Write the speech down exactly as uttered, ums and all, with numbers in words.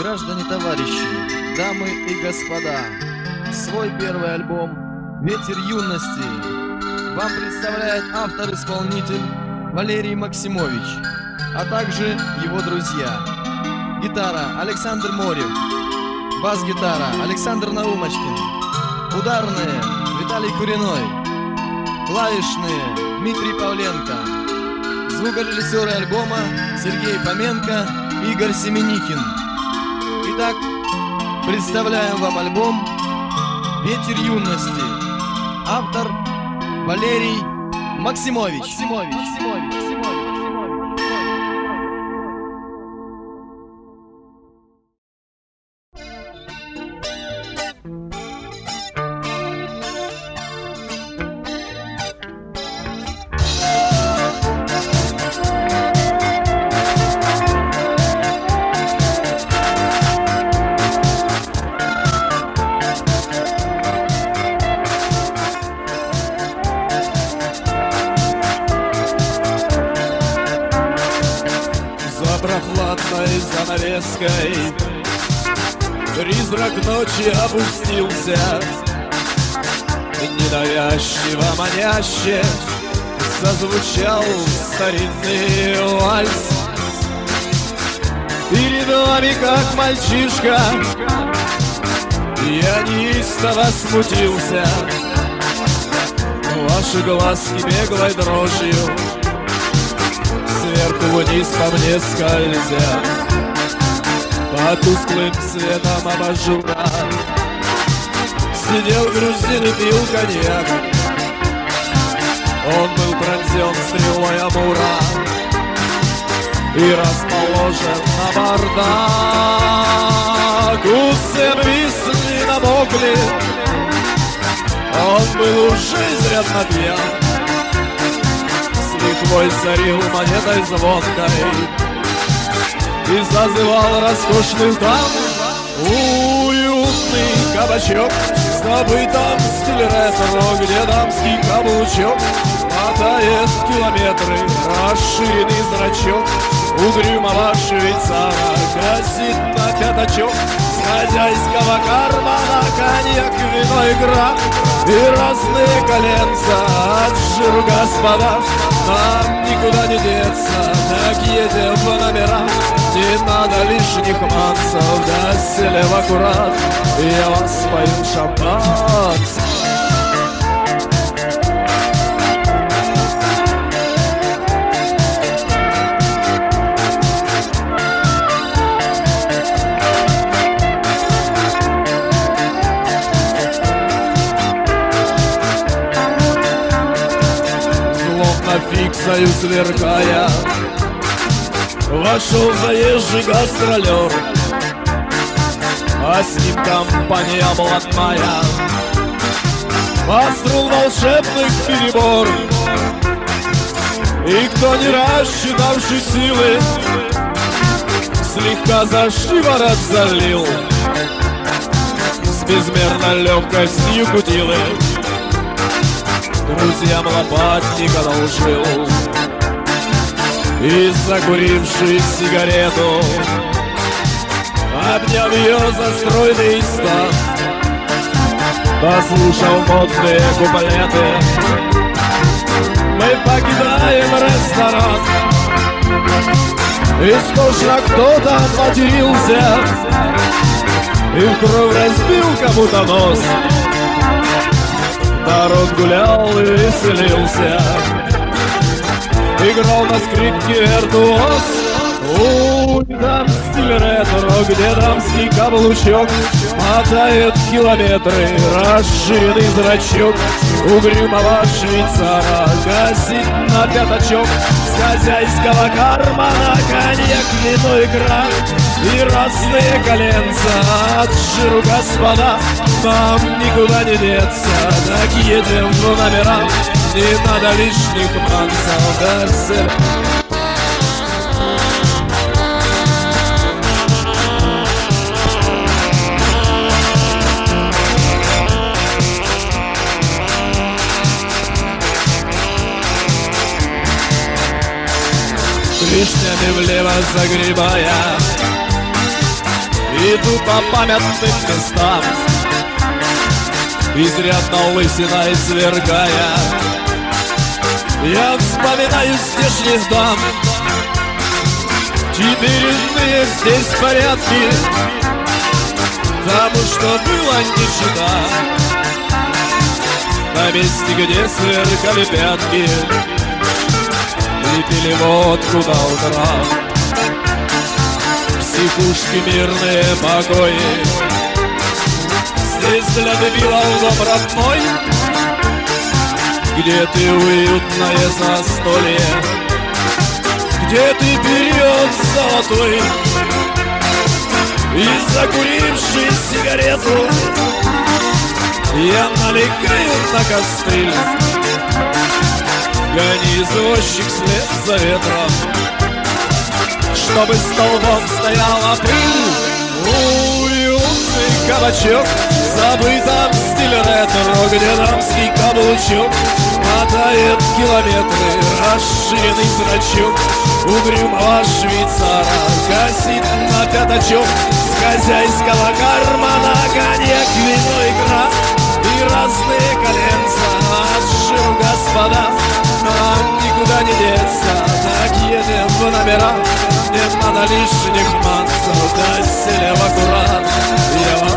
Граждане, товарищи, дамы и господа, свой первый альбом «Ветер юности» вам представляет автор-исполнитель Валерий Максимович, а также его друзья. Гитара Александр Морев, бас-гитара Александр Наумочкин, ударные Виталий Куриной, клавишные Дмитрий Павленко, звукорежиссеры альбома Сергей Поменко, Игорь Семеникин. Итак, представляем вам альбом «Ветер юности». Автор Валерий Максимович. Максимович. Максимович. Прохладной занавеской призрак ночи опустился, ненавязчиво маняще зазвучал старинный вальс. Перед вами, как мальчишка, я неистово смутился, ваши глазки беглой дрожью сверху вниз по мне скользя, по тусклым цветам абажура сидел грузин и пил коньяк. Он был пронзен стрелой амура и расположен на бардак. Усы обвисли, намокли, он был уже изрядно пьян, лихвой царил монетой звонкой и зазывал роскошных дам. Уютный кабачок с забытым стиль ретро, где дамский каблучок мотает километры, расширенный зрачок угрюмого швейцара грозит на пятачок. С хозяйского кармана коньяк, вино, игра и разные коленца от жиру, господа. Нам никуда не деться, так едем в номера. Не надо лишних манцев, да сели в аккурат. Я вас спою шампанское. Фиксою сверкая, вошел заезжий гастролер, а с ним компания блатная. Пострун волшебных перебор, и кто не рассчитавший силы слегка за шиворот залил, с безмерной легкостью кутилы друзьям лопатник одолжил. И закуривший сигарету, обняв ее за стройный стан, послушал модные куплеты, мы покидаем ресторан. Истошно кто-то матерился и в кровь разбил кому-то нос. Народ гулял и веселился, играл на скрипке виртуоз. У, там стиль ретро, где дамский каблучок мотает километры, расширенный зрачок угрюмого швейцара гасит на пятачок. С хозяйского кармана коньяк, вино, икра и разные коленца от жиру, господа. Нам никуда не деться, так едем в номера. Не надо лишних манцев, да сэр. Вишнями влево загребая Иду по памятным местам, изрядно лысиной сверкая. Я вспоминаю здешних дам, теперь иные здесь порядки, тому, что было, не чита. На месте, где сверкали пятки и пили водку до утра. Психушки мирные покои, здесь для дебилов дом родной, где ты уютное застолье, где ты период золотой. И закуривший сигарету, я налегаю на костыль. Гони, извозчик, вслед за ветром, чтобы столбом стояла пыль. Уютный кабачок, забытом стиль ретро, где дамский каблучок мотает километры, расширенный зрачок угрюмого швейцара гасит на пятачок. С хозяйского кармана коньяк, вино, икра и разные коленца. От жиру, господа, нам никуда не деться, так едем в номера, не надо лишних манцев, до селя в аккурат. Я